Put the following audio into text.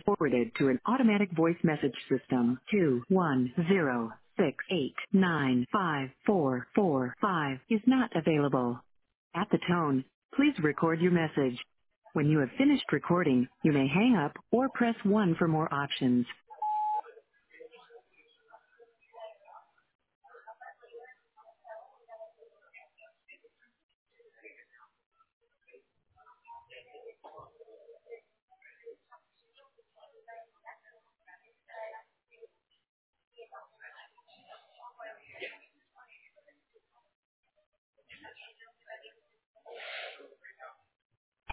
forwarded to an automatic voice message system. 21068954445 is not available. At the tone, please record your message. When you have finished recording, you may hang up or press 1 for more options.